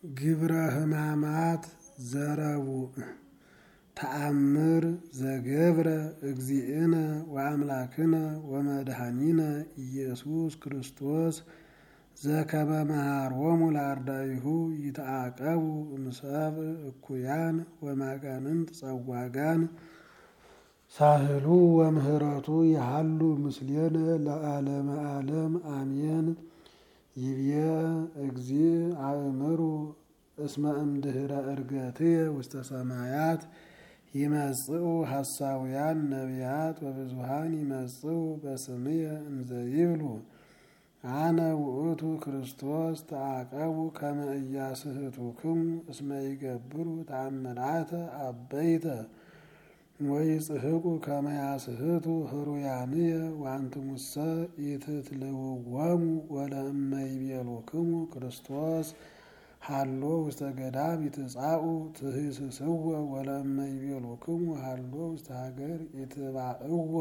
ግብረ ሕማማት ዘረቡዕ ተአምር ዘገብረ እግዚእነ ወአምላክነ ወመድኃኒነ ኢየሱስ ክርስቶስ ዘከመ መሃሮሙ ለአርዳኢሁ ይትዓቀቡ እምሰብእ እኩያን ወማጋንንት ጸዋጋን ሳህሉ ወምህረቱ ይሃሉ ምስሌነ ለዓለመ ዓለም አሜን። ይብየ እግዚእ አእምሩ እስመ እምድኅረ ዕርገትየ ውስተ ሰማያት ይመጽኡ ሐሳውያን ነቢያት ወብዙኃን ይመጽኡ በስምየ እንዘ ይብሉ አነ ውእቱ ክርስቶስ ተዓቀቡ ከመ ኢያስሕቱክሙ እስመ ይገብሩ ተአምራተ አበይተ ወይጽሕቁ ከመ ያስሕቱ ኅሩያንየ ወአንትሙሰ ኢትትልውዎሙ ወለእመ ይቤሉክሙ ክርስቶስ ሃሎ ውስተ ገዳም ይትጻኡ ትሕስስዎ ወለእመ ይቤሉክሙ ሃሎ ውስተ ሀገር ይትባእዎ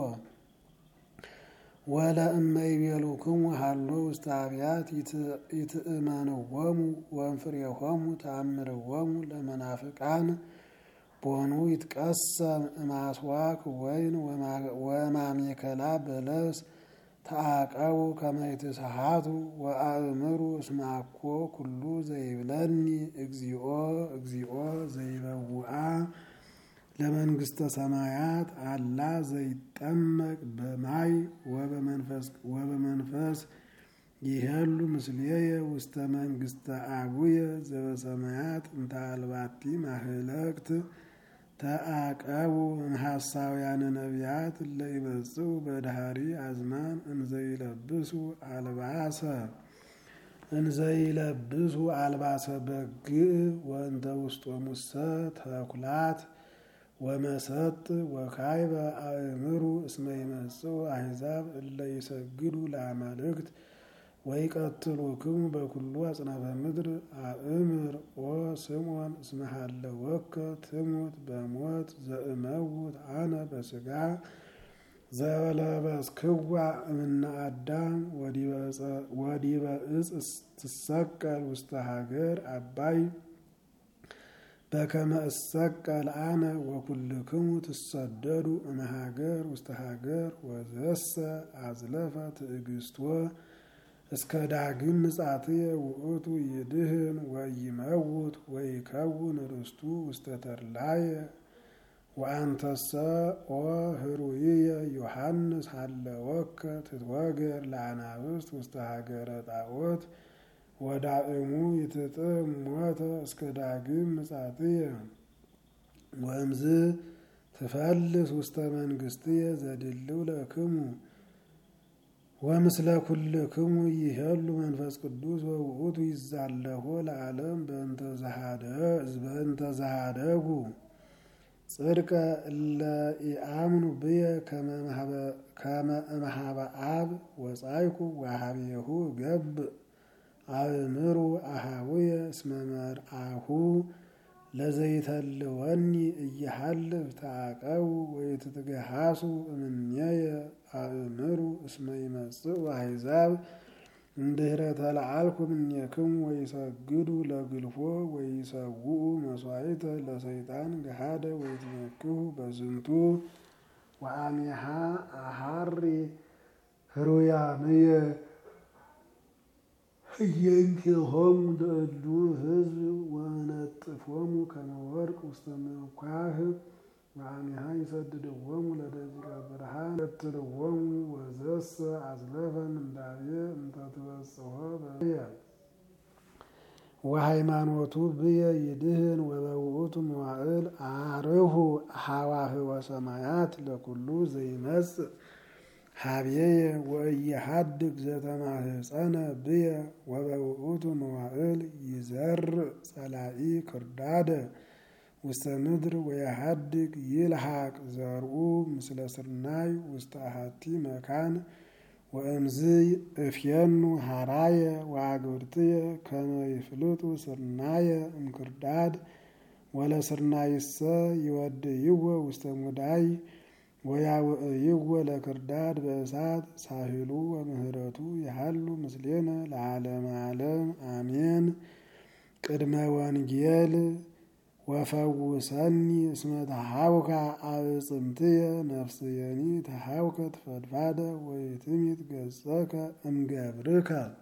ወለእመ ይቤሉክሙ ሃሎ ውስተ አብያት ይትእመንዎሙ ወእምፍሬሆሙ ተአምርዎሙ ለመናፍቃን ቦኑ ይትቀሰም እምአስዋክ ወይን ወማሜከላ በለስ ተዓቀቡ ከመ ይትስሓቱ ወአእምሩ እስመ አኮ ኩሉ ዘይብለኒ እግዚኦ እግዚኦ ዘይበውአ ለመንግሥተ ሰማያት አላ ዘይጠመቅ በማይ ወበመንፈስ ይሄሉ ምስሌየ ውስተ መንግሥተ አቡየ ዘበሰማያት እንተ አልባቲ ማህለቅት ተዓቀቡ እምሐሳውያነ ነቢያት እለ ይመጽኡ በዳህሪ አዝማን እንዘይለብሱ አልባሰ በግዕ ወእንተ ውስጦሙሰ ተኩላት ወመሰጥ ወካዕበ አእምሩ እስመ ይመጽኡ አሕዛብ እለ ይሰግዱ ለአማልክት ወይቀትሉክሙ በኩሉ አጽናፈ ምድር አእምር ኦ ስምዖን እስመ ሀለወከ ትሙት በሞት ዘእመውት አነ በሥጋ ዘለበስክዋ እምነ አዳም ወዲበ ዕፅ ትሰቀል ውስተ ሀገር አባይ በከመ እሰቀል አነ ወኩልክሙ ትሰደዱ እምሀገር ውስተ ሀገር ወዘሰ አዝለፈ ትዕግሥትወ እስከ ዳግም ምጽአትየ ውእቱ ይድህን ወይመውት ወይከውን ርስቱ ውስተ ተድላየ ወአንተሰ ኦ ኅሩይየ ዮሐንስ ሀለወከ ትትወገር ለአናብስት ውስተ ሀገረ ጣዖት ወዳእሙ ይትጥም ሞተ እስከ ዳግም ምጽአትየ ወእምዝ ትፈልስ ውስተ መንግሥትየ ዘድልው ለክሙ ወምስለ ኩልክሙ ይሄሉ መንፈስ ቅዱስ ወውእቱ ይዛለፎ ለዓለም በእንተ ዘሃደጉ ጽድቀ እለ ኢአምኑ ብየ ከመ እምኀበ አብ ወጻይኩ ወኀቤሁ እገብእ አእምሩ አኀውየ እስመ መርአሁ ለዘይተልወኒ እየሃልፍ ተዓቀቡ ወይትትገሃሱ እምኔየ አእምሩ እስመ ይመጽኡ አሕዛብ እምድኅረ ተለዓልኩ እምኔክሙ ወይሰግዱ ለግልፎ ወይሰውኡ መሥዋዕተ ለሰይጣን ገሃደ ወይትመክሁ በዝንቱ ወአሜሃ አሐሪ ኅሩያንየ ህየንቲሆሙ ለእሉ ሕዝብ ወነጥፎሙ ከመ ወርቅ ውስተ መኳህብ ወአሜሃ ይሰድድዎሙ ለደቂቀ ብርሃን ይቀትልዎሙ ወዘሰ አዝለፈ ምንዳቤ እንተ ትበጽሖ በየ ወሃይማኖቱ ብየ ይድህን ወበውእቱ መዋዕል አርሁ ሐዋህወ ሰማያት ለኩሉ ዘይመጽእ ሀብየየ ወኢየሐድግ ዘተማህፀነ ብየ ወበውእቱ መዋዕል ይዘርእ ጸላኢ ክርዳደ ውስተ ምድር ወየሐድግ ይልሐቅ ዘርኡ ምስለ ስርናይ ውስተ አሐቲ መካን ወእምዝ እፍየኑ ሀራየ ወአግብርትየ ከመ ይፍልጡ ስርናየ እምክርዳድ ወለስርናይሰ ይወድይዎ ውስተ ሙዳይ ወያውዕይዎ ለክርዳድ በእሳት ሳህሉ ወምህረቱ ይሃሉ ምስሌነ ለዓለመ ዓለም አሜን። ቅድመ ወንጌል ወፈውሰኒ እስመ ተሃውካ አዕጽምትየ ነፍስየኒ ተሃውከት ፈድፋደ ወይትሚት ገጸከ እምገብርከ